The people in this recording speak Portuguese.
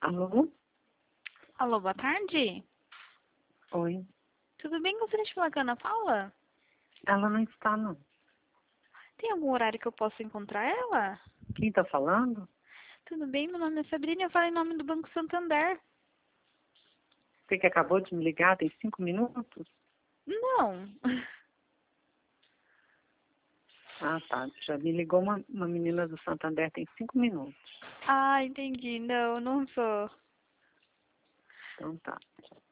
Alô? Alô, boa tarde. Oi. Tudo bem? Gostaria de falar com a Ana Paula? Ela não está, não. Tem algum horário que eu possa encontrar ela? Quem está falando? Tudo bem? Meu nome é Sabrina e eu falo em nome do Banco Santander. Você que acabou de me ligar tem 5 minutos? Não. Ah, tá. Já me ligou uma menina do Santander tem 5 minutos. Ah, entendi. Não, não sou. Então tá.